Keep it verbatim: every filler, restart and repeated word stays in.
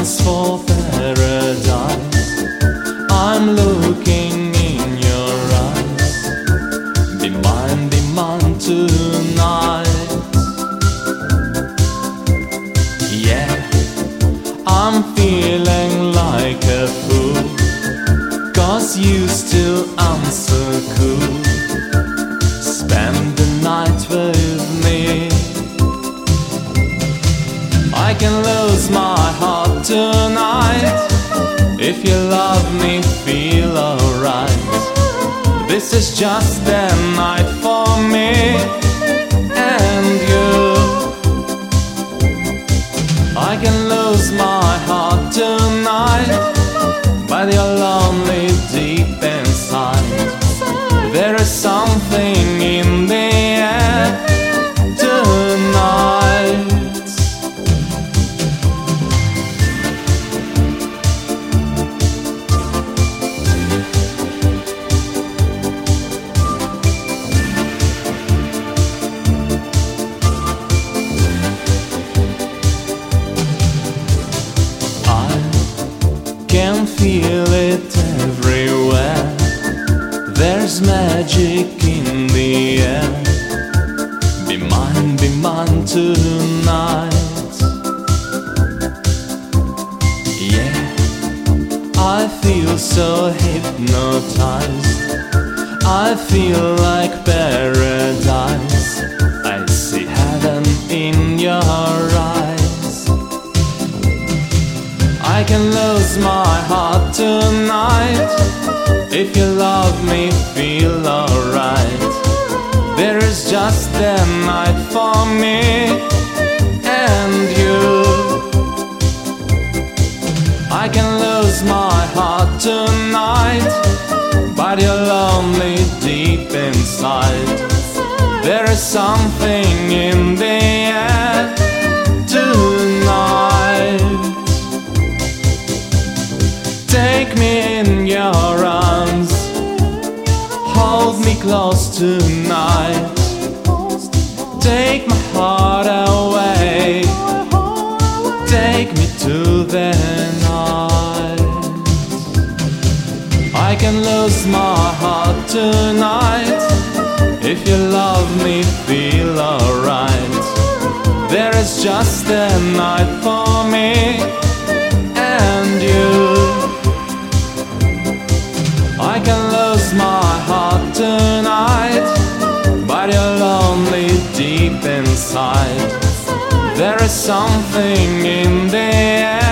chance for paradise. I'm looking in your eyes. Be mine, be mine tonight. Yeah, I'm feeling like a fool, 'cause you still answer cool. Spend the night with me. I can lose my heart tonight. If you love me, feel alright. This is just a night for me and you. I can lose my heart tonight, but you're lonely deep inside. There is something in the air tonight. Can feel it everywhere. There's magic in the air. Be mine, be mine tonight. Yeah, I feel so hypnotized. I feel like paradise. I see heaven in your eyes. I can lose my heart tonight. If you love me, feel alright. There is just a night for me and you. I can lose my heart tonight, but you're lonely deep inside. There is something in the air tonight. Take me in your arms, hold me close tonight. Take my heart away, take me to the night. I can lose my heart tonight. If you love me, feel alright. There is just a night for me and you. I can lose my heart tonight, but you're lonely deep inside. There is something in the air